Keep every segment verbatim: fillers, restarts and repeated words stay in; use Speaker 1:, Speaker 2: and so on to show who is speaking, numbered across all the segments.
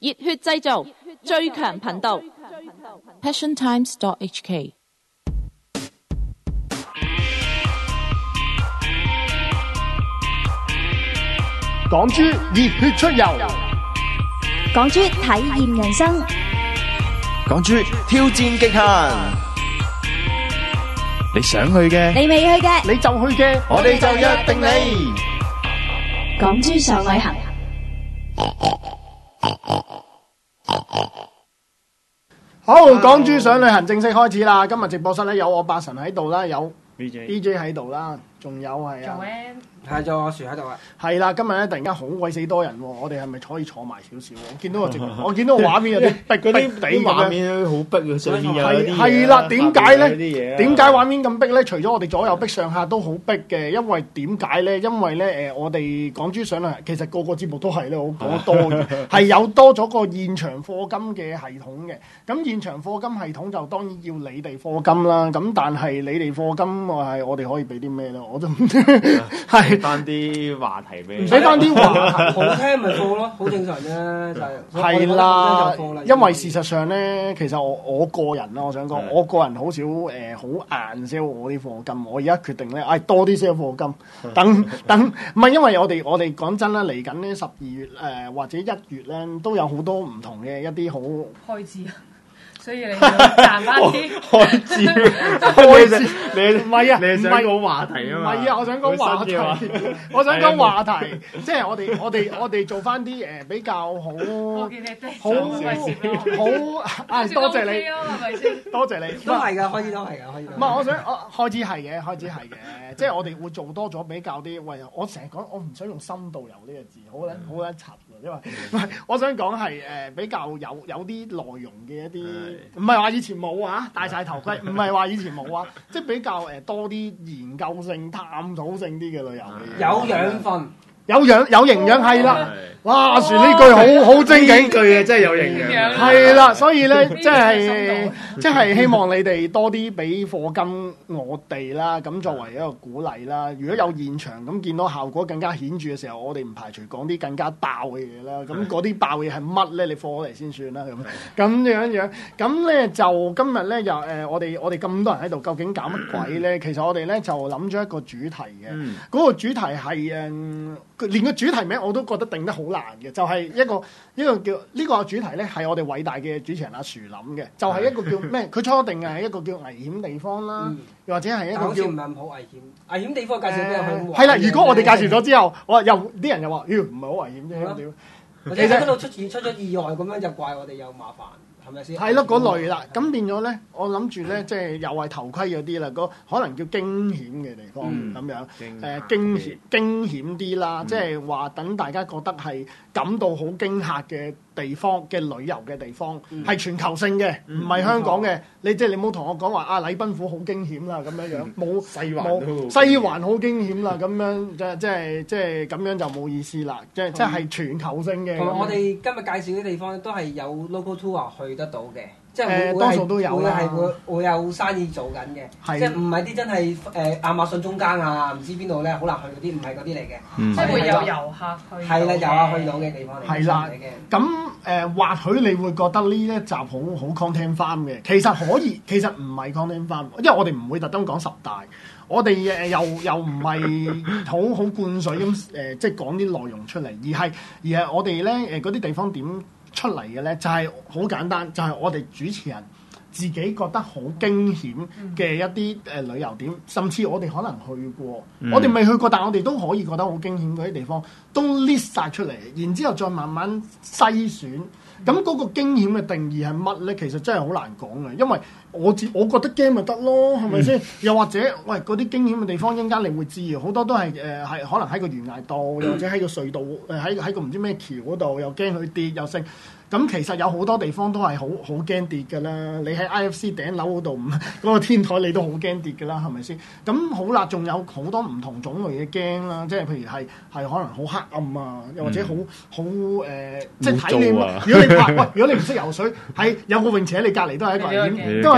Speaker 1: 熱血製造，最強頻道 passion times dot h k。
Speaker 2: 港豬熱血出遊，
Speaker 3: 港豬體驗人生，
Speaker 4: 港豬挑戰極限。你想去嘅，
Speaker 3: 你未去嘅，
Speaker 2: 你就去嘅，
Speaker 4: 我哋就約定你。
Speaker 3: 港豬上旅行。
Speaker 2: 好，港豬上旅行正式開始啦！今日直播室咧有我八神喺度啦，有 D J 喺度啦，仲有係啊，
Speaker 5: 係咗我樹喺度啊！
Speaker 2: 係啦，今日咧突然間好鬼死多人喎，我哋係咪可以坐埋少少？我見到個直播，我見到個畫面有啲逼逼地咁樣，
Speaker 4: 畫面好逼啊！上面有啲
Speaker 2: 係啦，點解咧？
Speaker 4: 咧
Speaker 2: 點解畫面咁逼咧？除咗我哋左右逼上下都好逼嘅，因為點解咧？因為咧誒，我哋港豬上旅行其實個個節目都係咧好好多嘅，係有多咗個現場課金嘅系統嘅。咁現場課金系統就當然要你哋課金啦。咁但係你哋課金我係我哋可以俾啲咩咧？我都唔知係。
Speaker 4: 翻啲話題俾你，
Speaker 2: 唔使翻啲話題，
Speaker 5: 好聽咪課咯，好正常啫，就係
Speaker 2: 係啦。因為事實上咧，其實我我個人啦，我想講，我個人好少誒好硬 sell 我啲課金。我而家決定咧，唉多啲 sell 課金，等等唔係因為我哋我哋講真啦，嚟緊呢十二月誒或者一月咧，都有好多唔同嘅一啲好
Speaker 6: 開支啊。所以你要賺翻啲
Speaker 4: 開支，
Speaker 2: 開支，你唔係啊，
Speaker 4: 你係想講話題啊嘛？
Speaker 2: 唔係啊，我想講話題，我想講話題，即係我哋我哋我哋做翻啲誒比較好，好好啊！多謝你，多謝你，
Speaker 5: 都係㗎，開始都係㗎，開始。
Speaker 2: 唔係，我想我開始係嘅，開始係嘅，即係我哋會做多咗比較啲。喂，我成日講，我唔想用深度遊呢個字，好撚好撚柒㗎，因為唔係，我想講係誒比較有有啲內容嘅一啲。唔係話以前冇啊，戴晒頭盔，唔係話以前冇啊，即係比較誒多啲研究性、探討性啲嘅旅遊嘅嘢，
Speaker 5: 有養分。
Speaker 2: 有養有營養係啦，哇！船呢句好好精警，
Speaker 4: 句嘢真係有營養，
Speaker 2: 係啦，所以咧即係即係希望你哋多啲俾課金我哋啦，咁作為一個鼓勵啦。如果有現場咁見到效果更加顯著嘅時候，我哋唔排除講啲更加爆嘅嘢啦。咁嗰啲爆嘢係乜咧？你課我嚟先算啦。咁咁樣樣，咁咧就今日咧又誒，我哋我哋咁多人喺度，究竟搞乜鬼咧？其實我哋咧就諗咗一個主題嘅，嗰、嗯、個主題係誒。連個主題名我都覺得定得好難嘅，就係、是、一個一個叫呢、這個主題咧，係我哋偉大嘅主持人阿樹諗嘅，就係、是、一個叫咩？佢初定係一個叫危險地方啦，嗯、又或者係一個叫
Speaker 5: 好似唔係好危險，危險地方介紹俾人去。
Speaker 2: 係啦、呃，如果我哋介紹咗之後，我又啲人又話，妖唔係好危險啫，屌！
Speaker 5: 其實嗰度出現出咗意外咁樣，就怪我哋有麻煩。係咪先？
Speaker 2: 係咯，嗰類啦，咁變咗咧，我諗住咧，即係又係頭盔嗰啲啦，個可能叫驚險嘅地方咁、嗯、樣，誒驚險驚險啲啦，嗯、即係話等大家覺得係感到好驚嚇嘅地方嘅旅遊嘅地方，係、嗯、全球性嘅，唔係、嗯、香港嘅。你即係你冇同我講話啊，禮賓府好驚險啦，咁樣樣冇西環西環好驚險啦，咁樣即即係即係咁樣就冇意思啦，即係即係全球性嘅。
Speaker 5: 同埋我哋今日介紹啲地方都係有 local tour 去得到嘅，即係會、呃、
Speaker 2: 多數都有
Speaker 5: 會係會會有生意做緊嘅，即係唔係啲真係誒亞馬遜中間啊，唔知邊度咧好難去嗰啲，唔係嗰啲嚟嘅，
Speaker 6: 嗯、即係會有遊客去。
Speaker 5: 係啦，遊客去到嘅地方嚟。
Speaker 2: 係啦，咁誒、呃、或許你會覺得呢一集好好 content farm 嘅，其實可以，其實唔係 content farm，因為我哋唔會特登講十大，我哋誒又又唔係好好灌水咁誒、呃，即係講啲內容出嚟，而係而係我哋咧誒嗰啲地方點出嚟嘅咧，就係、是、好簡單，就係、是、我哋主持人自己覺得好驚險嘅一啲誒旅遊點，甚至我哋可能去過，嗯、我哋未去過，但係我哋都可以覺得好驚險嗰啲地方，都 list 晒出嚟，然之後再慢慢篩選。咁嗰個驚險嘅定義係乜咧？其實真係好難講嘅，因為我自我覺得驚咪得咯，係咪先？又或者喂嗰啲驚險嘅地方，一陣間你會知好多都係誒係可能喺個懸崖度，又或者喺個隧道誒喺喺個唔知咩橋嗰度，又驚佢跌又升。咁其實有好多地方都係好好驚跌㗎啦，你喺 I F C 頂樓嗰度，嗰個天台你都好驚跌㗎啦，係咪先？咁好啦，仲有好多唔同種類嘅驚啦，即係譬如係係可能好黑暗啊，又或者好好誒，即係睇你。如果你拍喂，如果你唔識游水，喺有個泳池喺你隔離都係一個危險，都係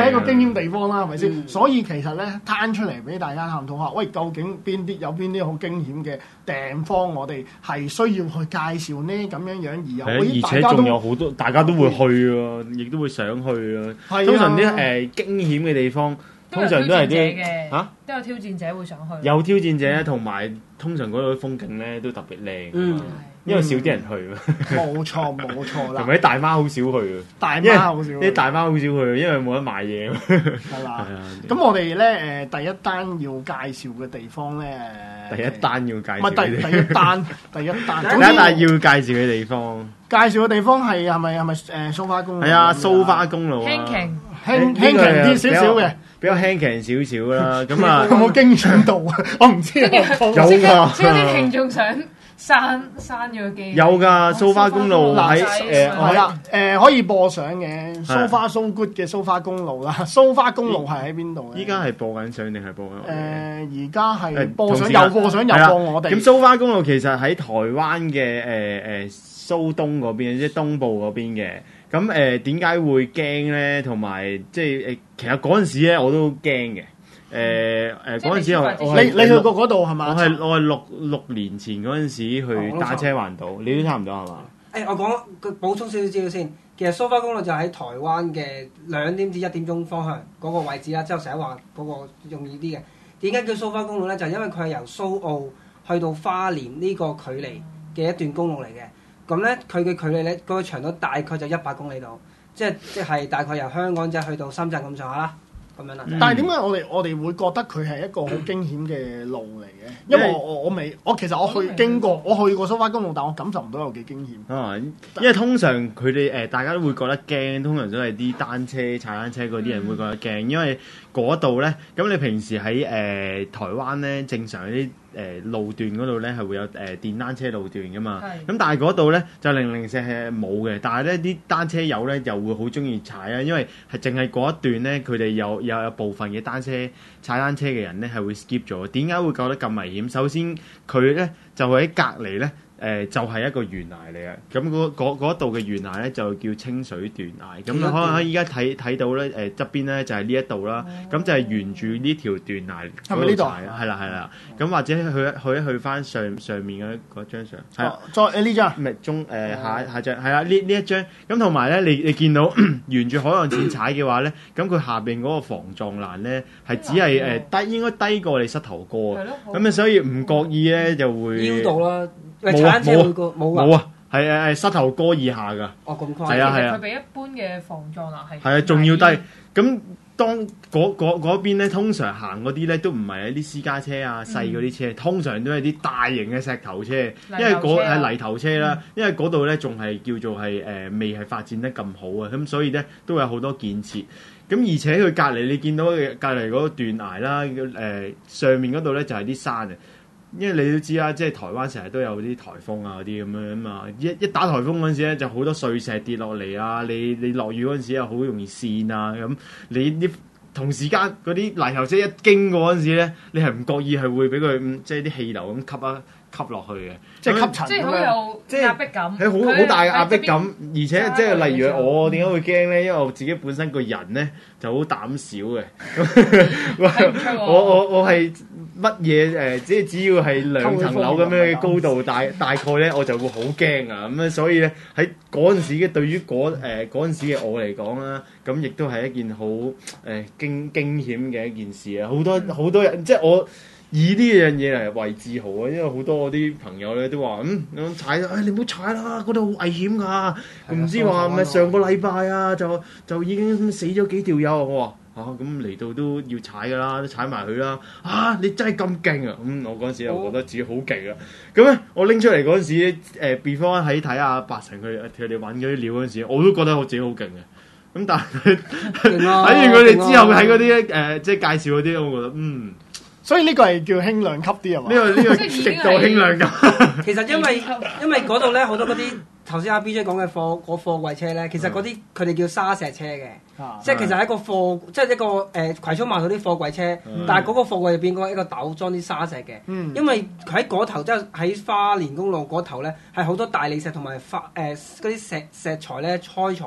Speaker 2: 係一個驚險地方啦，係咪先？所以其實咧攤出嚟俾大家探討下，喂，究竟邊啲有邊啲好驚險嘅地方，我哋係需要去介紹呢？咁樣樣而有，
Speaker 4: 而且仲有好多大家都會去啊，亦都會想去啊。通常啲誒驚險嘅地方，通常都係啲嚇
Speaker 6: 都有挑戰者會想去。
Speaker 4: 有挑戰者同埋通常嗰度風景咧都特別靚。嗯。因為少啲人去，
Speaker 2: 冇錯冇錯啦。
Speaker 4: 同埋啲大媽好少去，
Speaker 2: 大媽好少，
Speaker 4: 啲大媽好少去，因為冇得買嘢。
Speaker 2: 係啦，咁我哋咧誒第一單要介紹嘅地方咧，
Speaker 4: 第一單要介紹，
Speaker 2: 唔係第第一單，第一單，
Speaker 4: 第一單要介紹嘅地方，
Speaker 2: 介紹嘅地方係係咪係咪誒蘇花公路？
Speaker 4: 係啊，蘇花公路啊，
Speaker 6: 輕騎
Speaker 2: 輕輕騎啲少少嘅，
Speaker 4: 比較輕騎少少啦。咁啊，
Speaker 2: 有冇驚險度啊？我唔知，有
Speaker 6: 㗎，即係啲聽眾想。刪刪咗機
Speaker 4: 有㗎，蘇花公路喺誒
Speaker 2: 係啦誒可以播相嘅蘇花 so good 嘅蘇花公路啦，蘇花公路係喺邊度咧？
Speaker 4: 依家係播緊相定係播緊？誒
Speaker 2: 而家係播相，又播相又播我哋。
Speaker 4: 咁蘇花公路其實喺台灣嘅誒誒蘇東嗰邊，即係東部嗰邊嘅。咁誒點解會驚咧？同埋即係誒，其實嗰陣時咧我都驚嘅。誒誒嗰陣時我
Speaker 2: 你你去過嗰度係嘛？
Speaker 4: 我係我係六六年前嗰陣時去打車環島，你都差唔多係嘛？
Speaker 5: 誒，我講個補充少少資料先。其實蘇花公路就喺台灣嘅兩點至一點鐘方向嗰個位置啦。之後成日話嗰個容易啲嘅。點解叫蘇花公路咧？就係因為佢係由蘇澳去到花蓮呢個距離嘅一段公路嚟嘅。咁咧，佢嘅距離咧，嗰個長度大概就一百公里度，即係即係大概由香港仔去到深圳咁上下啦。咁樣啦，
Speaker 2: 但係點解我哋我哋會覺得佢係一個好驚險嘅路嚟嘅？因為我我我未我其實我去經過，我去過蘇花公路，但我感受唔到有幾驚險。
Speaker 4: 啊，因為通常佢哋誒大家都會覺得驚，通常都係啲單車、踩單車嗰啲人會覺得驚，因為嗰度咧，咁你平時喺誒、呃、台灣咧，正常啲誒、呃、路段嗰度咧係會有誒、呃、電單車路段噶嘛，咁是但係嗰度咧就零零舍係冇嘅，但係咧啲單車友咧又會好中意踩啊，因為係淨係嗰一段咧，佢哋有有有部分嘅單車踩單車嘅人咧係會 skip 咗。點解會覺得咁危險？首先佢咧就喺隔離咧。誒、呃、就係、是、一個懸崖嚟嘅，咁嗰度嘅懸崖咧就叫清水斷崖，咁可能依家睇睇到咧誒側邊咧就係呢一度啦，咁、哦、就係沿住呢條斷崖嗰度踩，係啦係啦，咁或者去去一去翻上上面嗰嗰張相，係、哦、
Speaker 2: 再誒呢張，
Speaker 4: 唔係中誒、呃、下下張係啦呢呢一張，咁同埋咧你你見到沿住海岸線踩嘅話咧，咁佢下邊嗰個防撞欄咧係只係誒、呃、低應該低過你膝頭哥啊，咁啊所以唔覺意咧就會
Speaker 5: 腰到啦。
Speaker 4: 冇啊冇
Speaker 5: 冇啊，
Speaker 4: 係誒係膝頭哥以下㗎。
Speaker 5: 哦咁誇張。
Speaker 4: 係啊係啊。
Speaker 6: 佢比一般嘅防撞欄係。
Speaker 4: 係啊，仲要低。咁當嗰嗰嗰邊咧，通常行嗰啲咧都唔係一啲私家車啊、細嗰啲車，通常都係啲大型嘅石頭車，因為嗰係泥頭車啦。因為嗰度咧仲係叫做係誒未係發展得咁好啊，咁所以咧都有好多建設。咁而且佢隔離你見到隔離嗰個斷崖啦，誒上面嗰度咧就係啲山啊。因為你都知啦，即係台灣成日都有啲颱風啊嗰啲咁樣啊嘛，一一打颱風嗰陣時咧，就好多碎石跌落嚟啊！你你落雨嗰陣時又好容易跣啊咁，你啲同時間嗰啲泥頭車一經過嗰陣時咧，你係唔覺意係會俾佢即係啲氣流咁吸啊吸落去嘅，
Speaker 2: 即係吸塵，
Speaker 6: 即係好有即係壓迫感，
Speaker 4: 係好好大嘅壓迫感，而且即係例如我點解會驚咧？因為我自己本身個人咧就好膽小嘅，我我我係。乜嘢誒？即係只要係兩層樓咁樣嘅高度，大大概咧我就會好驚啊！咁啊，所以咧喺嗰陣時嘅對於嗰誒嗰陣時嘅我嚟講啦，咁亦都係一件好誒驚驚險嘅一件事啊！好多好多人即係我以呢樣嘢嚟為自豪啊！因為好多我啲朋友咧都話嗯踩誒、哎、你唔好踩啦，嗰度好危險㗎！唔的知話咪上個禮拜啊就就已經死咗幾條友我話。嚇咁嚟到都要踩㗎啦，都踩埋佢啦！啊，你真係咁勁啊！咁、嗯、我嗰陣時又覺得自己好勁啊！咁咧，我拎出嚟嗰陣時，誒 before 喺睇阿八成佢佢哋揾嗰啲料嗰陣時，我都覺得我自己好勁嘅。咁但係睇完佢哋之後喺嗰啲誒，即係介紹嗰啲，我覺得嗯，
Speaker 2: 所以呢個係叫輕量級啲啊嘛？
Speaker 4: 呢、呢個呢、呢個極度輕量級。
Speaker 5: 其實因為因為嗰度咧好多嗰啲。頭先阿 B J 講嘅貨嗰貨櫃車咧，其實嗰啲佢哋叫沙石車嘅，啊、即係其實係一個貨，即係一個誒、呃、葵涌碼頭啲貨櫃車，嗯、但係嗰個貨櫃入邊嗰一個斗裝啲沙石嘅，嗯、因為佢喺嗰頭即係喺花蓮公路嗰頭咧，係好多大理石同埋花誒嗰啲石石材咧開採啊，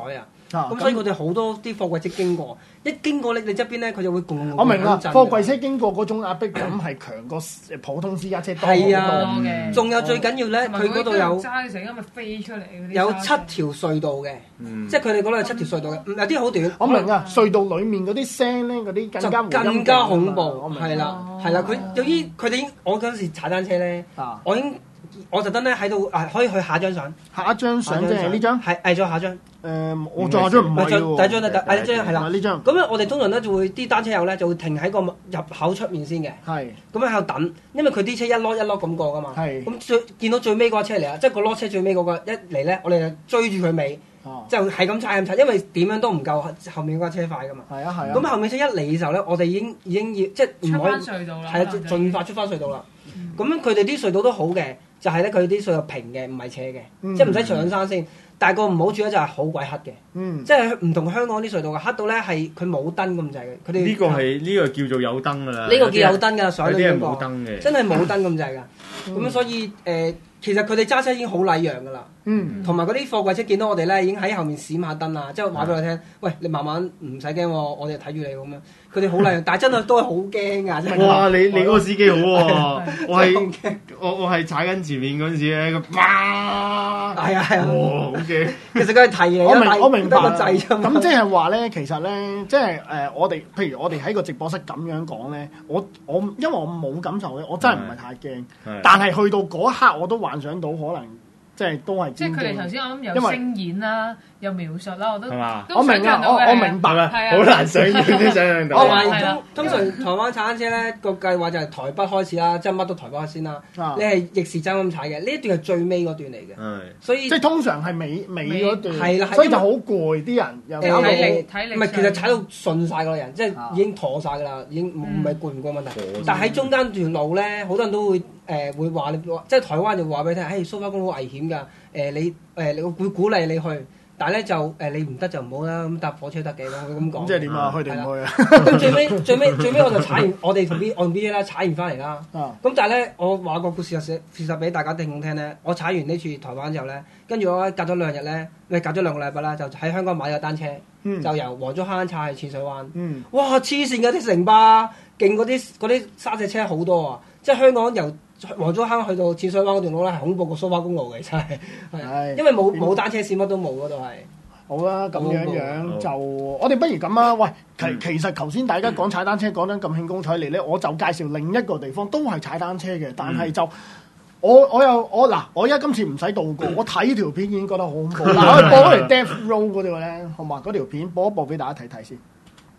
Speaker 2: 啊
Speaker 5: 咁所以佢哋好多啲貨櫃車經過，一經過你你側邊咧，佢就會共
Speaker 2: 我明啦，
Speaker 5: 震嘅
Speaker 2: 貨櫃車經過嗰種壓迫感係強過普通私家車多好
Speaker 5: 係啊
Speaker 2: 多。
Speaker 6: 嘅
Speaker 5: 仲有最緊要咧，佢嗰度有
Speaker 6: 揸成咁咪飛出嚟嗰啲
Speaker 5: 有七
Speaker 6: 揸車
Speaker 5: 條隧道嘅，
Speaker 4: 嗯
Speaker 5: 即係佢哋嗰度有七條隧道嘅，有啲好短。
Speaker 2: 我明啊，隧道裡面嗰啲聲咧，嗰啲更
Speaker 5: 就
Speaker 2: 加
Speaker 5: 更加恐怖，
Speaker 2: 我明
Speaker 5: 係啦
Speaker 6: 哦
Speaker 5: 係啦，佢由於佢哋已經，我嗰陣時踩單車咧，
Speaker 2: 啊
Speaker 5: 我已經我特登咧喺度啊，可以去下張相，
Speaker 2: 下一張相即係呢張，
Speaker 5: 係係咗下張，
Speaker 2: 誒，我再下張唔係
Speaker 5: 咪就
Speaker 2: 喎
Speaker 5: 第一張第第一張係啦，
Speaker 2: 呢張
Speaker 5: 咁咧我哋通常咧就會啲單車友咧就會停喺個入口出面先嘅，
Speaker 2: 係
Speaker 5: 咁樣喺度等，因為佢啲車一攞一攞咁過噶嘛，
Speaker 2: 係
Speaker 5: 咁最見到最尾嗰架車嚟啊，即係個攞車最尾嗰個一嚟咧，我哋就追住佢尾，
Speaker 2: 哦，
Speaker 5: 就係咁踩咁踩，因為點樣都唔夠後面嗰架車快噶嘛。
Speaker 2: 係啊係啊。
Speaker 5: 咁後面車一嚟嘅時候咧，我哋已經已經要即係唔
Speaker 6: 出
Speaker 5: 可以
Speaker 6: 翻隧道啦，
Speaker 5: 係啊，
Speaker 6: 可能就
Speaker 5: 盡快出翻隧道啦。咁樣佢哋啲隧道都好嘅，就係咧佢啲隧道平嘅，唔係斜嘅，
Speaker 2: 嗯
Speaker 5: 即係唔使上山先。但係個唔好處咧就係好鬼黑嘅，
Speaker 2: 嗯，
Speaker 5: 即係唔同香港啲隧道嘅黑到咧係佢冇燈咁滯嘅。佢哋
Speaker 4: 呢個係呢個叫做有燈㗎啦。
Speaker 5: 呢個叫有燈㗎，上
Speaker 4: 有啲係
Speaker 5: 到呢個
Speaker 4: 冇燈嘅。
Speaker 5: 真係冇燈咁滯㗎。咁樣所以誒，其實佢哋揸車已經好禮讓㗎啦。
Speaker 2: 嗯，
Speaker 5: 同埋嗰啲貨櫃車見到我哋咧，已經喺後面閃下燈啊，即係話俾我聽，喂，你慢慢唔使驚喎，我哋睇住你咁樣。佢哋好禮讓，但係真係都係好驚㗎，真係。
Speaker 4: 哇！你你嗰個司機好喎，我
Speaker 5: 真係好
Speaker 4: 係
Speaker 5: 驚
Speaker 4: 我我係踩緊前面嗰陣時咧，個哇！
Speaker 5: 係啊係啊，
Speaker 4: 哇！好驚。
Speaker 5: 其實佢係提你
Speaker 2: 我
Speaker 5: 啊，但係
Speaker 2: 明我明白
Speaker 5: 得個掣啫嘛。
Speaker 2: 咁即係話咧，其實咧，即係誒，我哋譬如我哋喺個直播室咁樣講咧，我我因為我冇感受咧，我真係唔係太驚。
Speaker 4: 係
Speaker 2: 但係去到嗰一刻，我都幻想到可能即係都係
Speaker 6: 即係佢哋頭
Speaker 2: 先。
Speaker 6: 先我諗
Speaker 2: 因為
Speaker 6: 有聲演啦，有描述啦，我都
Speaker 4: 係嘛
Speaker 6: 都
Speaker 2: 我明啊，我
Speaker 6: 想像到嘅
Speaker 2: 我明白
Speaker 4: 係咪
Speaker 6: 係啊
Speaker 4: 好難想像啲想像到
Speaker 5: 同
Speaker 4: 啊。
Speaker 5: 埋
Speaker 6: 係啦
Speaker 5: 通通常台灣踩單車咧個計劃就係台北開始啦，即係乜都台北開先啦。
Speaker 2: 啊
Speaker 5: 你係逆時針咁踩嘅，呢一段係最尾嗰段嚟嘅，
Speaker 4: 係。
Speaker 5: 所以
Speaker 2: 即係通常係尾尾嗰段，
Speaker 5: 係啦係
Speaker 2: 所以就好攰啲人又
Speaker 5: 誒
Speaker 2: 搞到
Speaker 6: 體力體力
Speaker 5: 唔係其實
Speaker 6: 上
Speaker 5: 踩到順晒個人，即係
Speaker 2: 啊
Speaker 5: 已經妥晒㗎啦，已經唔唔係攰唔攰問題
Speaker 4: 嗯。
Speaker 5: 但係喺中間段路咧，好多人都會誒會話你，即係台灣就會話俾你聽，誒蘇花公路好危險㗎，誒你誒你會鼓勵你去，但係咧就誒你唔得就唔好啦，咁搭火車得嘅，佢咁講。
Speaker 2: 咁即係點啊？去定唔去啊？
Speaker 5: 咁最尾最尾最尾我就踩完，我哋同 B 我同 B J 啦踩完翻嚟啦。
Speaker 2: 啊
Speaker 5: 咁但係咧，我話個故事實事實俾大家聽眾聽咧。我踩完呢次台灣之後咧，跟住我隔咗兩日咧，咪隔咗兩個禮拜啦，就喺香港買咗單車，
Speaker 2: 嗯
Speaker 5: 就由黃竹坑踩去淺水灣。
Speaker 2: 嗯，
Speaker 5: 哇！黐線嘅啲城巴，勁嗰啲嗰啲沙石車好多啊！即係香港由黃竹坑去到淺水灣嗰段路咧，係恐怖過蘇花公路嘅，真係係
Speaker 2: 係
Speaker 5: 因為冇冇單車線，乜都冇嗰度係。
Speaker 2: 好啦，咁樣樣
Speaker 4: 好
Speaker 2: 就我哋不如咁啊！喂，其其實頭先大家講踩單車講得咁興高采烈咧，我就介紹另一個地方都係踩單車嘅，但係就我我又我嗱，我而家今次唔使導告，我睇條片已經覺得好恐怖。嗱，我播嗰條 Death Row 嗰度咧，好嘛？嗰條片播一播俾大家睇睇先。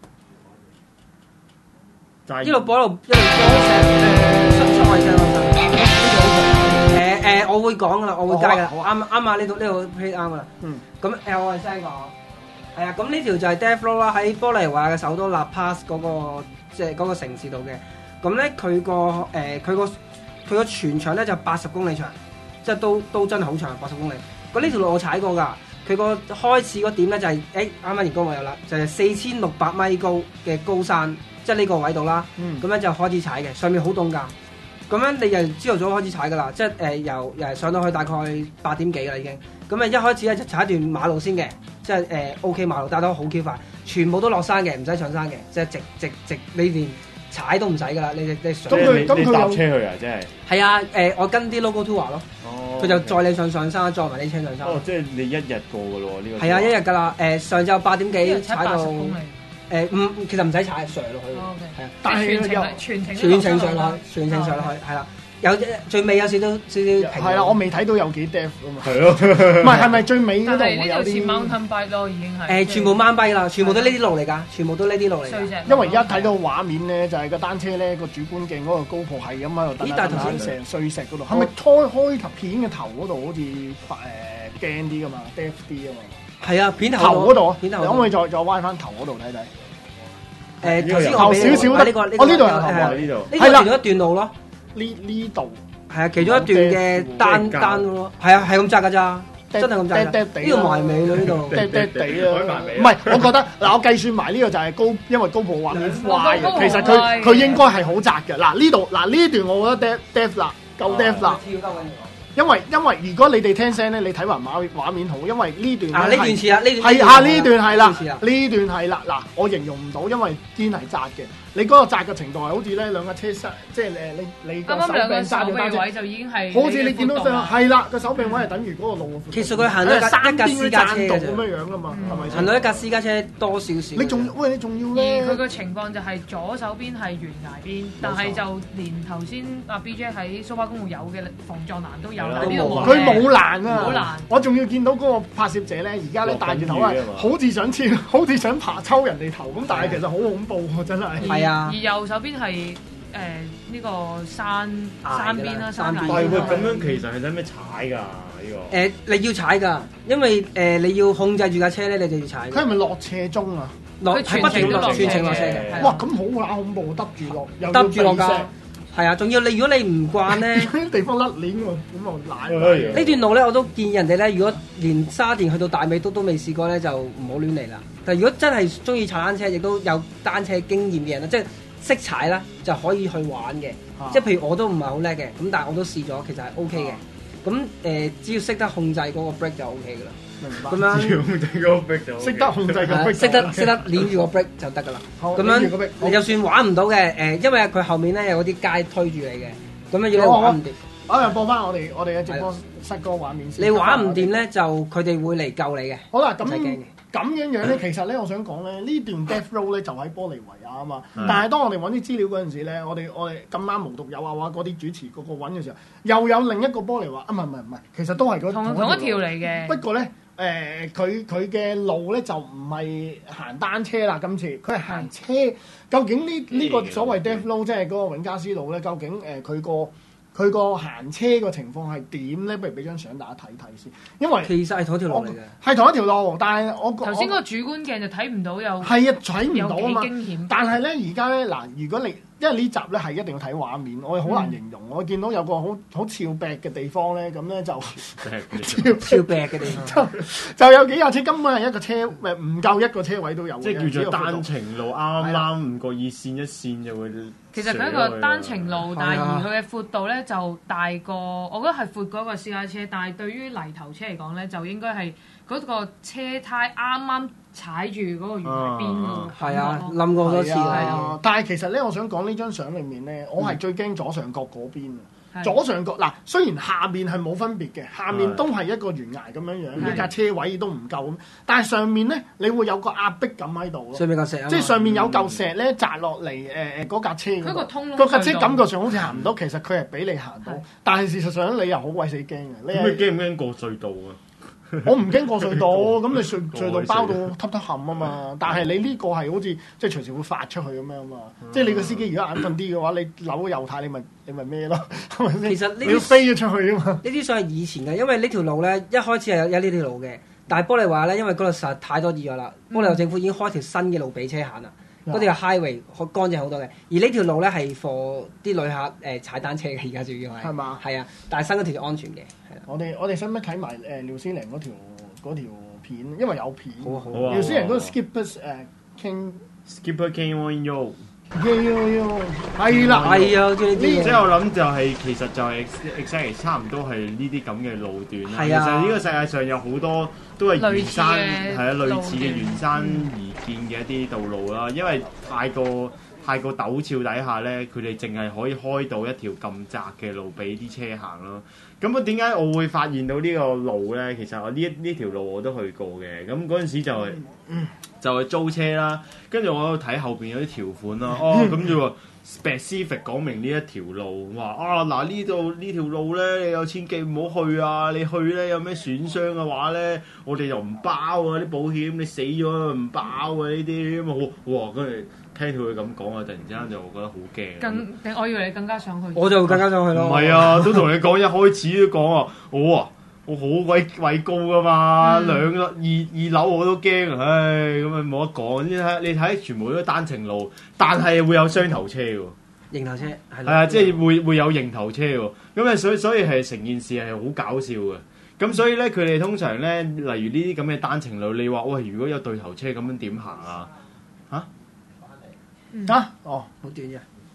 Speaker 5: 一路播一路一路播成誒出賽嘅我就誒誒，我會講噶啦，我會加噶啦，
Speaker 2: 好啊
Speaker 5: 啱啱啊呢度呢度 play 啱噶啦。
Speaker 2: 嗯，
Speaker 5: 咁誒我係聲講，係啊，咁呢條就係 Death Row 啦，喺玻利維亞嘅首都拉帕斯嗰個即係嗰個城市度嘅。咁咧佢個誒佢個佢個全長咧就八十公里長，即係都都真係好長，八十公里。咁呢條路我踩過㗎，佢個開始嗰點咧就係誒啱啱熒光幕有啦，就係四千六百米高嘅高山。即係呢個位度啦，
Speaker 2: 嗯
Speaker 5: 咁樣就開始踩嘅，上面好凍㗎。咁樣你由朝頭早開始踩㗎啦，即係誒、呃、由由上到去大概八點幾啦已經。咁啊一開始咧就踩一段馬路先嘅，即係誒 O K 馬路，但係都好 Q 快，全部都落山嘅，唔使上山嘅，即係直直直你連踩都唔使㗎啦，你你你上。
Speaker 2: 咁佢咁佢有
Speaker 4: 你搭車去啊？真係。
Speaker 5: 係啊，誒、呃、我跟啲 local tour 咯，
Speaker 4: 哦
Speaker 5: 佢就載你上上山，載埋你車上山。
Speaker 4: 哦，即係你一日過㗎咯喎，呢個。
Speaker 5: 係啊，一日㗎啦，誒、上晝八點
Speaker 6: 一
Speaker 5: 幾
Speaker 6: 日踩
Speaker 5: 踩到
Speaker 6: 八十公里。
Speaker 5: 誒唔、其實唔使踩，上落去嘅。
Speaker 6: 哦，OK
Speaker 5: 係啊。
Speaker 2: 但係
Speaker 6: 全程
Speaker 2: 又
Speaker 6: 係全程
Speaker 5: 全程上落
Speaker 6: 落
Speaker 5: 去，全程上落去，係啦。有最尾有少少少少平。
Speaker 2: 係啦，我未睇到有幾 death 啊嘛。
Speaker 4: 係咯。
Speaker 2: 唔係係咪最尾嗰
Speaker 6: 但
Speaker 2: 度會有
Speaker 6: 係呢條似
Speaker 2: 啲？
Speaker 6: mountain bike 咯，已經係。
Speaker 5: 誒，全部掹跛啦，全部都呢啲路嚟㗎，全部都呢啲路嚟㗎。
Speaker 6: 碎石。
Speaker 2: 因為而家睇到畫面咧，就係個單車咧個主觀鏡嗰個高鋪係咁喺度
Speaker 5: 咦
Speaker 2: 蹬
Speaker 5: 但係頭先
Speaker 2: 成碎石嗰度，係咪開開頭片嘅頭嗰度好似誒驚啲噶嘛，death 啲啊嘛？
Speaker 5: 係啊，片頭
Speaker 2: 頭嗰度啊，你
Speaker 5: 片頭
Speaker 2: 可唔可以再再彎翻頭嗰度睇睇？
Speaker 5: 誒頭先
Speaker 2: 頭
Speaker 5: 我俾你
Speaker 2: 少少得
Speaker 5: 啊呢個呢個
Speaker 2: 哦呢度有頭
Speaker 5: 係啊
Speaker 2: 啊
Speaker 4: 呢度。
Speaker 5: 呢個係其中一段路咯，
Speaker 2: 呢呢度
Speaker 5: 係啊，其中一段嘅單
Speaker 4: 即係
Speaker 5: 單咯，係啊，係咁窄㗎咋，真係咁窄㗎。
Speaker 2: 地
Speaker 5: 呢度埋尾咯，呢度。
Speaker 2: 爹爹地
Speaker 4: 開
Speaker 2: 啊！
Speaker 4: 埋尾
Speaker 2: 唔係，我覺得嗱，我計算埋呢個就係高，因為高鋪畫面歪
Speaker 6: 高鋪
Speaker 2: 嘅，其實
Speaker 6: 好歪嘅
Speaker 2: 佢佢應該係好窄嘅。嗱呢度嗱呢段我覺得 death death 啦，夠 death 啦。
Speaker 5: 跳得緊要。
Speaker 2: 因為因為如果你哋聽聲咧，你睇埋畫畫面好，因為呢段
Speaker 5: 啊呢段似啦，呢段
Speaker 2: 係啊呢段係啦，
Speaker 5: 呢段似啦
Speaker 2: 呢段係啦，嗱我形容唔到，因為堅係窄嘅。你嗰個窄嘅程度係好似咧兩架車剎，即係誒你你個手
Speaker 6: 啱啱兩個
Speaker 2: 柄剎
Speaker 6: 手
Speaker 2: 咗單車
Speaker 6: 臂位就已經係
Speaker 2: 好似你見到
Speaker 6: 上
Speaker 2: 上係啦，個手柄位係等於嗰個路嘅闊度。
Speaker 5: 其實佢行到一架
Speaker 2: 三
Speaker 5: 一架私家車
Speaker 2: 邊嗰啲
Speaker 5: 嘅啫
Speaker 2: 棧道咁樣樣噶嘛，係咪先？
Speaker 5: 行到一架私家車多少少。
Speaker 2: 你仲喂你仲要
Speaker 6: 而
Speaker 2: 咧？
Speaker 6: 佢個情況就係左手邊係懸崖邊，但係就連頭先阿 B J 喺蘇花公路有嘅防撞欄都有，但係呢度冇嘅。
Speaker 2: 佢冇欄啊！
Speaker 6: 冇欄
Speaker 2: 我仲要見到嗰個拍攝者咧，而家咧戴住頭啊，好似想超，好似想爬抽人哋頭咁，但係其實好恐怖喎，真係。
Speaker 5: 係啊
Speaker 6: 而右手邊係誒呢個山山邊啦，山崖
Speaker 4: 但係
Speaker 6: 邊啦
Speaker 4: 喎，咁樣其實係使咩踩㗎？呢個
Speaker 5: 誒你要踩㗎，因為誒你要控制住架車咧，你就要踩。
Speaker 2: 佢係咪落斜中啊？
Speaker 5: 落
Speaker 6: 佢全
Speaker 5: 係不斷
Speaker 6: 程都落
Speaker 5: 全程落車
Speaker 6: 車嘅
Speaker 5: 嘅，
Speaker 6: 係
Speaker 2: 哇！咁好乸恐怖，耷住落，又
Speaker 5: 耷住落㗎
Speaker 2: 㗎。。
Speaker 5: 係啊，仲要你如果你唔慣咧，
Speaker 2: 啲地方甩鏈喎，咁啊
Speaker 4: 哎
Speaker 2: 奶
Speaker 4: 呀
Speaker 5: 呢段路咧我都建議人哋咧，如果連沙田去到大尾督都未試過咧，就唔好亂嚟啦。但係如果真係中意踩單車，亦都有單車經驗嘅人咧，即係識踩啦，就可以去玩嘅。
Speaker 2: 啊
Speaker 5: 即係譬如我都唔係好叻嘅，咁但係我都試咗，其實係 O K 嘅。咁誒、呃，只要識得控制嗰個 brake 就 O K 噶啦。
Speaker 2: 明白。
Speaker 5: 咁樣
Speaker 4: 要控制嗰個 brake 就
Speaker 2: 識得控制個
Speaker 5: 係啊
Speaker 2: brake，
Speaker 5: 識得識得捏住個 brake 就得噶啦。
Speaker 2: 好
Speaker 5: 咁
Speaker 2: 捏住個 brake，
Speaker 5: 樣你就算玩唔到嘅誒，因為佢後面咧有啲街推住你嘅，咁樣如果你玩唔掂，
Speaker 2: 我又播翻我哋我哋嘅直播室嗰個畫面先。
Speaker 5: 你玩唔掂咧，就佢哋會嚟救你嘅。
Speaker 2: 好啦，咁
Speaker 5: 唔使驚嘅
Speaker 2: 咁樣樣咧，其實咧，我想講咧，呢段 Death Row 咧就喺玻利維亞啊嘛。
Speaker 4: 嗯
Speaker 2: 但係當我哋揾啲資料嗰陣時咧，我哋我哋咁啱無獨有偶啊，嗰啲主持嗰個揾嘅時候，又有另一個玻利維亞啊，唔係唔係唔係，其實都係嗰
Speaker 6: 同同一條嚟嘅。
Speaker 2: 不過咧，誒佢佢嘅路咧就唔係行單車啦，今次佢係行車。究竟呢呢個所謂 Death Row 即係嗰個永加斯路咧，究竟誒佢個佢個行車個情況係點咧？不如俾張相大家睇睇先，因為
Speaker 5: 其實係同一條路
Speaker 2: 我
Speaker 5: 嚟嘅。
Speaker 2: 係同一條路，但係我
Speaker 6: 頭先嗰個
Speaker 2: 我
Speaker 6: 主觀鏡就睇唔到有
Speaker 2: 係啊睇唔
Speaker 6: 有幾
Speaker 2: 到啊嘛。
Speaker 6: 驚險。
Speaker 2: 但係咧，而家咧嗱，如果你因為呢集咧係一定要睇畫面，我哋好難形容。我見到有個好好峭壁嘅地方咧，咁咧就
Speaker 5: 超病嘅地方。
Speaker 2: 就就有幾架車，根本係一個車誒唔夠一個車位都有嘅。
Speaker 4: 即係叫做單
Speaker 2: 程。
Speaker 4: 程路，啱啱唔覺意線一線就會。
Speaker 6: 其實佢一個單程路，但係
Speaker 5: 係啊
Speaker 6: 而佢嘅闊度咧就大過，我覺得係闊過一個私家車，但係對於泥頭車嚟講咧，就應該係嗰個車胎啱啱踩住嗰個懸崖邊嗰個
Speaker 5: 係啊，
Speaker 6: 感覺咯
Speaker 5: 冧過好多次
Speaker 2: 係
Speaker 5: 啦。
Speaker 2: 啊，但係其實咧，我想講呢張相裏面咧，我係最驚左上角嗰邊啊。
Speaker 6: 係
Speaker 2: 左上角嗱，雖然下面係冇分別嘅，下面
Speaker 4: 係
Speaker 2: 都係一個懸崖咁樣樣，
Speaker 6: 係
Speaker 2: 一架車位都唔夠咁，但係上面咧，你會有個壓迫感喺度咯。
Speaker 5: 上面嚿石啊嘛，
Speaker 2: 即係上面有嚿石咧砸落嚟，誒誒嗰架車嗰度
Speaker 6: 佢個通窿
Speaker 2: 嗰架車
Speaker 6: 隧道
Speaker 2: 感覺上好似行唔到，其實佢係俾你行到
Speaker 6: 係，
Speaker 2: 但係事實上你又好鬼死驚嘅，你
Speaker 4: 咁你
Speaker 2: 係
Speaker 4: 驚唔驚過隧道啊？
Speaker 2: 我唔驚過隧道，咁你隧
Speaker 4: 過
Speaker 2: 隧道包到揼揼冚啊嘛，但係你呢個係好似即係隨時會發出去咁樣啊嘛，即係你個司機如果眼瞓啲嘅話，你扭個右軚你咪你咪咩咯，係咪先？
Speaker 5: 其實呢啲
Speaker 2: 你要飛咗出去啊嘛，
Speaker 5: 呢啲算係以前嘅，因為呢條路咧一開始係有有呢條路嘅，但係玻利華咧，因為嗰度實在太多意外啦，玻利華政府已經開條新嘅路俾車行啦，嗰條 highway 好乾淨好多嘅，而呢條路咧係 for 啲旅客誒、呃、踩單車嘅，而家主要係
Speaker 2: 係嘛
Speaker 5: 係啊，但係新嗰條就安全嘅，係啦，
Speaker 2: 我哋我哋使唔使睇埋誒廖思玲嗰條嗰條片？因為有片。
Speaker 5: 好啊好
Speaker 4: 好啊
Speaker 2: 廖思玲嗰個 Skippers 誒 King
Speaker 4: Skipper King on you。
Speaker 2: 係啦，
Speaker 5: 係啊，好似呢啲
Speaker 4: 即係
Speaker 5: 嘢
Speaker 4: 我諗就係、其實就係 exactly 差唔多係呢啲咁嘅路段啦。
Speaker 5: 係啊
Speaker 4: 其實呢個世界上有好多都係沿山
Speaker 6: 類似嘅
Speaker 4: 係啊類似嘅
Speaker 6: 路段
Speaker 4: 沿山而建嘅一啲道路啦。因為太過太過陡峭底下咧，佢哋淨係可以開到一條咁窄嘅路俾啲車行咯。咁啊點解我會發現到呢個路咧？其實我呢呢條路我都去過嘅。咁嗰陣時就係、就係租車啦，跟住我睇後邊有啲條款啦，哦咁就話 specific 講明呢一條路，話啊嗱呢度呢條路咧，你有千祈唔好去啊！你去咧有咩損傷嘅話咧，我哋又唔包啊啲保險，你死咗唔包啊呢啲咁啊好哇！跟住聽到佢咁講啊，突然之間就覺得好驚。
Speaker 6: 更定我以為你更加想去。
Speaker 5: 我就更加想去咯。
Speaker 4: 唔係啊，都同你講一開始都講啊，我啊我好鬼畏高噶嘛，
Speaker 6: 嗯
Speaker 4: 兩二二樓我都驚，唉咁啊冇得講。你睇你睇全部都單程路，但係會有雙頭車喎。
Speaker 5: 迎頭車係
Speaker 4: 係啊，即係會會有迎頭車喎。咁啊，所以所以係成件事係好搞笑嘅。咁所以咧，佢哋通常咧，例如呢啲咁嘅單程路，你話喂，如果有對頭車咁樣點行啊？嚇？
Speaker 2: 啊，哦，
Speaker 5: 好短啫。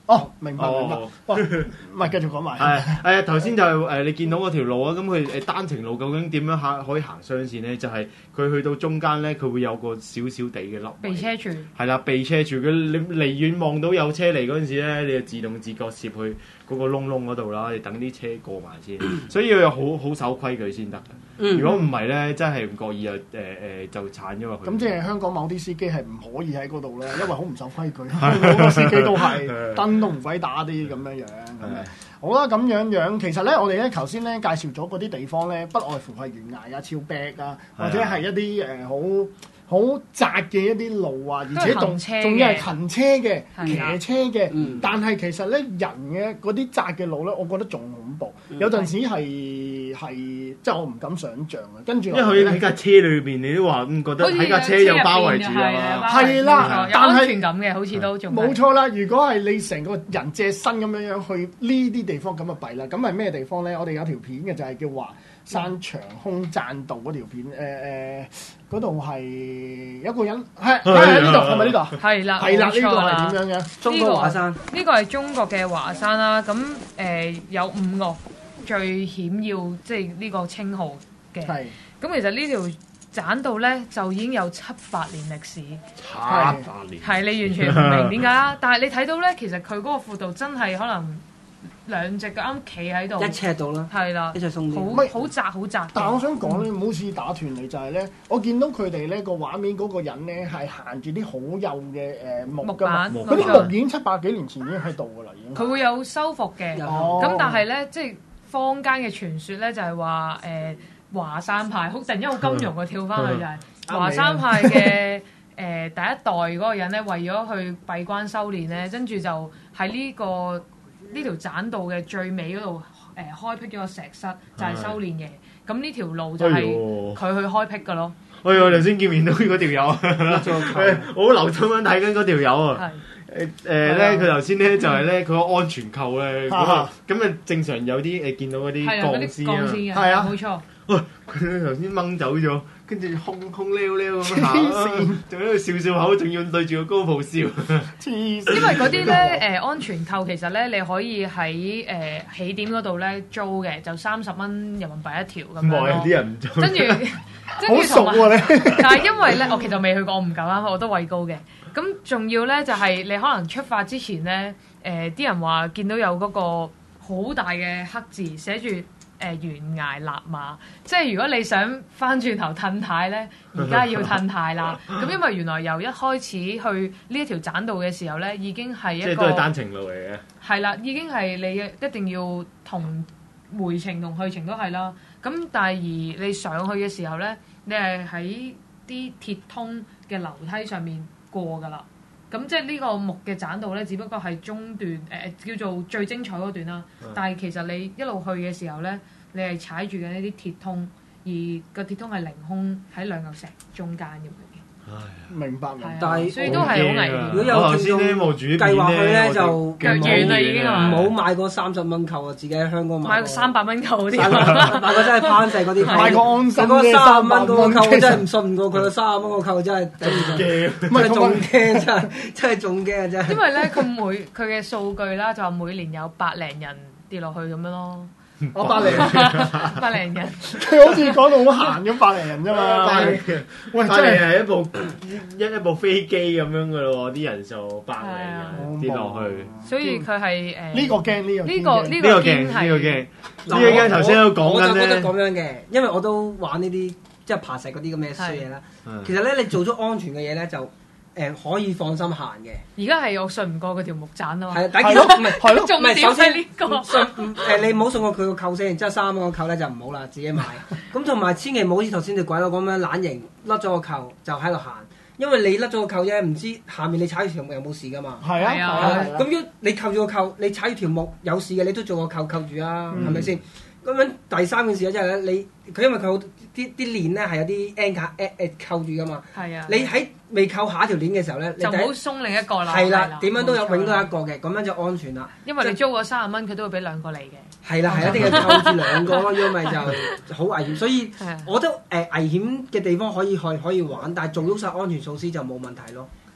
Speaker 2: 哦，明白明白
Speaker 4: 哦。
Speaker 2: 喂，唔係繼續講埋。
Speaker 4: 係係啊，頭先就係誒你見到嗰條路啊，咁佢誒單程路究竟點樣行可以行雙線咧？就係、是、佢去到中間咧，佢會有個少少地嘅凹位
Speaker 6: 避車柱。
Speaker 4: 係啦，避車柱。佢你離遠望到有車嚟嗰陣時咧，你就自動自覺攝去嗰個窿窿嗰度啦，你等啲車過埋先。所以要好好守規矩先得。
Speaker 5: 嗯
Speaker 4: 如果唔係咧，真係唔覺意啊誒誒就鏟咗落去。
Speaker 2: 咁即係香港某啲司機係唔可以喺嗰度啦，因為好唔守規矩。好多司機都係燈都唔鬼打啲咁樣樣。咁樣好啦，咁樣樣其實咧，我哋咧頭先咧介紹咗嗰啲地方咧，不外乎係懸崖啊、峭壁啊，或者係一啲誒好好窄嘅一啲路啊，而且仲仲要係行車嘅、騎車嘅。
Speaker 5: 嗯、
Speaker 2: 但係其實咧，人嘅嗰啲窄嘅路咧，我覺得仲恐怖。
Speaker 5: 嗯、
Speaker 2: 有陣時係係即係我唔敢想像啊。跟住
Speaker 4: 因為佢喺架車裏邊，你都話唔覺得喺架車有包圍住啊嘛。
Speaker 2: 係啦，但係
Speaker 6: 有安全感嘅，好似都仲
Speaker 2: 冇錯啦。如果係你成個人隻身咁樣樣去呢啲地方，咁就弊啦。咁係咩地方咧？我哋有條片嘅就係叫華山長空棧道嗰條片。誒誒，嗰度係有個人係喺呢度，係咪呢度？
Speaker 6: 係啦，
Speaker 2: 係啦，呢個
Speaker 6: 冇錯
Speaker 2: 係點樣嘅？
Speaker 5: 中國華山
Speaker 6: 呢個係中國嘅華山啦。咁誒、呃、有五岳最險要，即係呢個稱號嘅。
Speaker 2: 係。
Speaker 6: 咁其實呢條棧道咧就已經有七百年歷史。
Speaker 4: 七百年。
Speaker 6: 係你完全唔明點解啦，但係你睇到咧，其實佢嗰個闊度真係可能兩隻腳啱企喺度，
Speaker 5: 一尺到啦，
Speaker 6: 係啦，
Speaker 5: 一尺鬆啲，
Speaker 6: 好好窄好窄。
Speaker 2: 但係我想講咧，唔好似打斷你，就係咧，我見到佢哋咧個畫面嗰個人咧係行住啲好幼嘅誒木㗎嘛，
Speaker 6: 木
Speaker 2: 嗰啲木已經七百幾年前已經喺度㗎啦，已經。
Speaker 6: 佢會有修復嘅，
Speaker 2: 哦
Speaker 6: 咁但係咧，即係坊間嘅傳說咧，就係話誒華山派，好突然間好金融嘅跳翻去就係華山派嘅誒第一代嗰個人咧，為咗去閉關修練咧，跟住就喺呢個呢條棧道嘅最尾嗰度誒開闢咗個石室，就係修練嘅。咁呢條路就係佢去開闢嘅咯。
Speaker 4: 哎呀，我頭先見面到嗰條友，我好留心咁睇緊嗰條友啊。誒誒咧，佢頭先咧就係咧佢個安全扣咧，咁啊咁啊正常有啲誒見到嗰啲鋼絲啊，
Speaker 6: 係啊，冇錯。
Speaker 4: 喂，佢頭先掹走咗，跟住空空溜溜咁樣行，仲喺度笑笑口，仲要對住個高鋪笑。
Speaker 2: 黐線！
Speaker 6: 因為嗰啲咧誒安全扣其實咧你可以喺誒起點嗰度咧租嘅，就三十蚊人民幣一條咁樣咯。
Speaker 4: 啲人唔租。
Speaker 6: 跟住
Speaker 2: 好熟喎你！
Speaker 6: 但係因為咧，我其實未去過，我唔夠膽，我都畏高嘅。咁仲要咧就係你可能出發之前咧，誒啲人話見到有嗰個好大嘅黑字寫住。誒懸崖勒馬，即係如果你想翻轉頭褪軚咧，而家要褪軚啦。咁因為原來由一開始去呢一條棧道嘅時候咧，已經係一個
Speaker 4: 即係都係單程路嚟嘅。係
Speaker 6: 啦，已經係你一定要同回程同去程都係啦。咁但係而你上去嘅時候咧，你係喺啲鐵通嘅樓梯上面過㗎啦。咁即係呢個木嘅棧道咧，只不過係中段誒、呃、叫做最精彩嗰段啦。嗯、但係其實你一路去嘅時候咧，你係踩住嘅呢啲鐵通，而個鐵通係凌空喺兩嚿石中間咁樣嘅。
Speaker 2: 明白明白，
Speaker 5: 但係
Speaker 6: 所以都係好危險。
Speaker 5: 如果有聽眾計劃去咧，就
Speaker 6: 腳軟啦已經係。
Speaker 5: 唔好買個三十蚊扣啊！自己喺香港買。買個
Speaker 6: 三百蚊扣嗰啲。
Speaker 5: 買個真係攀石嗰啲。
Speaker 2: 買個安心
Speaker 5: 嘅三十蚊嗰個扣，
Speaker 2: 真
Speaker 5: 係唔信唔過佢個三十蚊個扣，真係頂唔順。唔係仲驚真係，真係仲驚真係。
Speaker 6: 因為咧，佢每佢嘅數據啦，就話每年有百零人跌落去咁樣咯。
Speaker 2: 我百零
Speaker 6: 百零人，
Speaker 2: 佢好似講到好閒咁百零人啫嘛。
Speaker 4: 百零，
Speaker 2: 喂，
Speaker 4: 真係係一部一一部飛機咁樣噶咯喎，啲人數百零人跌落去。
Speaker 6: 所以佢係誒
Speaker 2: 呢個驚呢個
Speaker 6: 呢個呢
Speaker 4: 個驚呢個驚。呢個驚頭先都講緊咧。
Speaker 5: 我就覺得咁樣嘅，因為我都玩呢啲即係爬石嗰啲咁嘅衰嘢啦。其實咧，你做咗安全嘅嘢咧就。誒可以放心行嘅，
Speaker 6: 而家係我信唔過嗰條木棧咯。
Speaker 5: 係啊，但係見到唔係係咯，
Speaker 6: 重點係呢個
Speaker 5: 信誒你唔好信過佢個扣先，即係三蚊個扣咧就唔好啦，自己買。咁同埋千祈唔好好似頭先條鬼佬咁樣懶型甩咗個扣就喺度行，因為你甩咗個扣啫，唔知下面你踩住條木有冇事噶嘛。
Speaker 2: 係啊，
Speaker 5: 咁如果你扣住個扣，你踩住條木有事嘅，你都做個扣扣住啊，係咪先？咁樣第三件事咧，即係咧，你佢因為佢好啲啲鏈咧係有啲 anchor 誒誒扣住噶嘛。係啊。你喺未扣下一條鏈嘅時候咧，
Speaker 6: 就唔好鬆另一個啦。
Speaker 5: 係啦，點樣都有永都有一個嘅，咁樣就安全啦。
Speaker 6: 因為你租個三十蚊，佢都會俾兩個你嘅。
Speaker 5: 係啦，係一定要扣住兩個咯，如果咪就好危險。所以我覺得誒危險嘅地方可以去可以玩，但係做足晒安全措施就冇問題咯。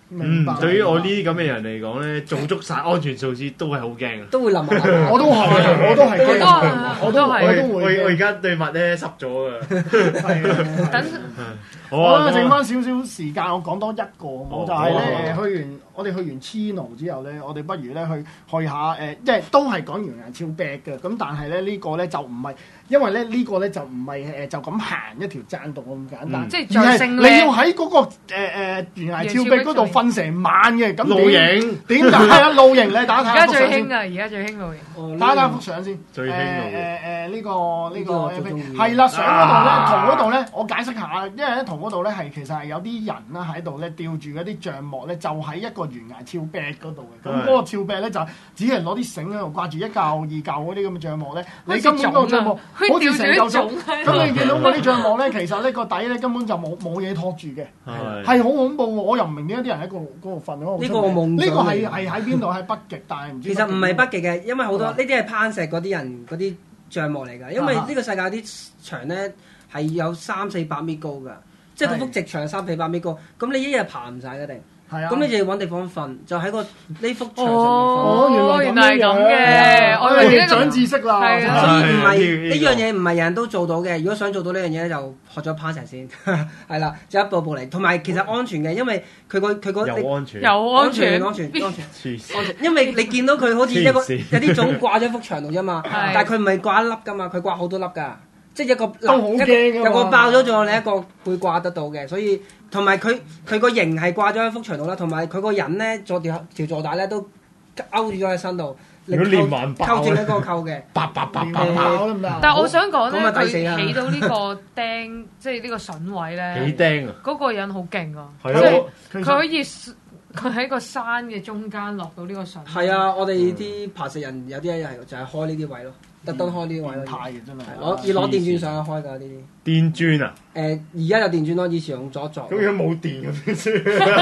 Speaker 2: 明白。
Speaker 4: 對於我呢啲咁嘅人嚟講咧，做足晒安全措施都係好驚啊！
Speaker 5: 都會冧下。
Speaker 2: 我都係，我都係驚，我都
Speaker 6: 我都係
Speaker 2: 我都
Speaker 4: 我
Speaker 2: 會驚。
Speaker 4: 我而家對襪咧濕咗啊！
Speaker 2: 係啊，
Speaker 6: 等
Speaker 4: 好
Speaker 2: 好啦，
Speaker 4: 啊，
Speaker 2: 剩翻少少時間，我講多一個，
Speaker 4: 哦
Speaker 2: 就係
Speaker 4: 好
Speaker 2: 咧
Speaker 4: 啊
Speaker 2: 去完我哋去完 Chino 之後咧，我哋不如咧去去下誒，即係都係講懸崖峭壁嘅，咁但係咧呢個咧就唔係，因為咧呢個咧就唔係誒就咁行一條棧道咁簡單，
Speaker 4: 嗯
Speaker 6: 即係
Speaker 2: 而係
Speaker 6: 再升咧
Speaker 2: 你要喺嗰個誒誒懸崖峭壁嗰度瞓成晚嘅，咁
Speaker 4: 露
Speaker 2: 點
Speaker 4: 營
Speaker 2: 點解係啊？露營你打睇
Speaker 6: 而家最
Speaker 2: 下幅相先
Speaker 6: 興。啊！而家最興露營。
Speaker 5: 哦
Speaker 2: 打睇幅相先，
Speaker 4: 最興露營
Speaker 2: 誒誒誒呢個呢個
Speaker 5: 呢個我最中意
Speaker 2: 係啦，相嗰度咧，
Speaker 4: 啊
Speaker 2: 圖嗰度咧，我解釋下，因為咧圖嗰度咧係其實係有啲人啦喺度咧吊住嗰啲帳幕咧，就喺一個懸崖峭壁嗰度嘅。咁
Speaker 4: 係
Speaker 2: 嗰個峭壁咧就只係攞啲繩喺度掛住一嚿二嚿嗰啲咁嘅帳幕咧，
Speaker 6: 好似
Speaker 2: 你根本嗰個帳幕
Speaker 6: 粽啊
Speaker 2: 好似成嚿
Speaker 6: 好似吊住
Speaker 2: 粽
Speaker 6: 啲粽喺度
Speaker 2: 咁你見到嗰啲帳幕咧，其實呢個底咧根本就冇冇嘢托住嘅。
Speaker 4: 係
Speaker 2: 係好恐怖喎！我又唔明點解啲人喺嗰度嗰度瞓嗰度
Speaker 5: 呢個我夢
Speaker 2: 呢個係
Speaker 5: 想嚟
Speaker 2: 係喺邊度？喺北極，但係唔知
Speaker 5: 其實唔係
Speaker 2: 北
Speaker 5: 北極嘅，因為好多
Speaker 2: 係嘛
Speaker 5: 呢啲係攀石嗰啲人嗰啲帳幕嚟㗎。因為呢個世界啲牆咧係有三四百米高㗎，即係嗰幅直牆三四百米高。咁你一日爬唔晒嘅定，
Speaker 2: 係啊。
Speaker 5: 咁你就要揾地方瞓，就喺個呢幅牆上面瞓。
Speaker 6: 哦，原來係咁
Speaker 2: 係
Speaker 6: 嘅，
Speaker 2: 啊
Speaker 6: 我以為點解咁
Speaker 2: 長知識啦，
Speaker 6: 係啊
Speaker 5: 所以唔係
Speaker 4: 係
Speaker 5: 呢樣嘢唔係人人都做到嘅。如果想做到呢樣嘢咧，就學咗攀石先，係啦，就一步步嚟。同埋其實安全嘅，因為佢個佢個
Speaker 4: 又安全，
Speaker 6: 又安全
Speaker 5: 安全安全安全。
Speaker 4: 黐線
Speaker 5: 安全因為你見到佢好似一個
Speaker 4: 黐線
Speaker 5: 有啲種掛咗喺幅牆度啫嘛，
Speaker 6: 係
Speaker 5: 但係佢唔係掛一粒噶嘛，佢掛好多粒㗎，即係一個
Speaker 2: 都好驚㗎嘛
Speaker 5: 一個有個爆咗，仲有另一個會掛得到嘅，所以同埋佢佢個形係掛咗喺幅牆度啦，同埋佢個人咧做條條座帶咧都勾住咗喺身度，
Speaker 4: 如果連環爆
Speaker 5: 扣住一個扣嘅。
Speaker 4: 叭叭叭
Speaker 2: 連
Speaker 4: 叭叭，
Speaker 2: 爆得唔得啊？
Speaker 6: 但係我想講咧，
Speaker 5: 咁啊抵死
Speaker 6: 佢
Speaker 5: 啦
Speaker 6: 起到呢個釘，即係呢個筍位咧，
Speaker 4: 幾釘啊！
Speaker 6: 嗰個人好勁啊！
Speaker 4: 係
Speaker 6: 即係
Speaker 4: 啊，
Speaker 2: 其實
Speaker 6: 佢可以佢喺個山嘅中間落到呢個筍。
Speaker 5: 係啊，我哋啲爬石人有啲係就係開呢啲位咯，特登開呢啲位咯。
Speaker 2: 變態嘅真係
Speaker 5: 係。攞要攞電鑽上去開㗎呢啲。
Speaker 4: 電鑽啊！
Speaker 5: 誒而家有電鑽咯，以前用咗作。
Speaker 4: 咁樣冇電咁點算？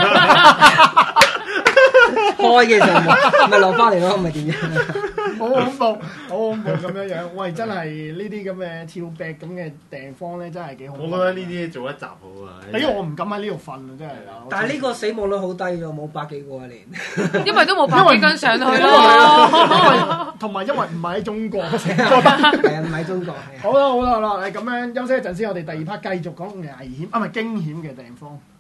Speaker 5: 開嘅時候咪咪落翻嚟咯，咪電嘅。
Speaker 2: 好恐怖，好恐怖咁樣樣。喂，真係呢啲咁嘅峭壁咁嘅地方咧，真係幾恐怖。
Speaker 4: 我覺得呢啲做一集好啊！
Speaker 2: 哎呀，我唔敢喺呢度瞓啊，真係。
Speaker 5: 但係呢個死亡率好低㗎，冇百幾個一年。
Speaker 6: 因為都冇百幾根上去
Speaker 2: 因為
Speaker 6: 咯。
Speaker 2: 同埋因為唔係喺中國，成
Speaker 5: 係啊，唔喺中國係啊。
Speaker 2: 好啦好啦好啦，誒咁樣休息一陣先，我哋第二 part 繼續講危險啊，唔係驚險嘅地方。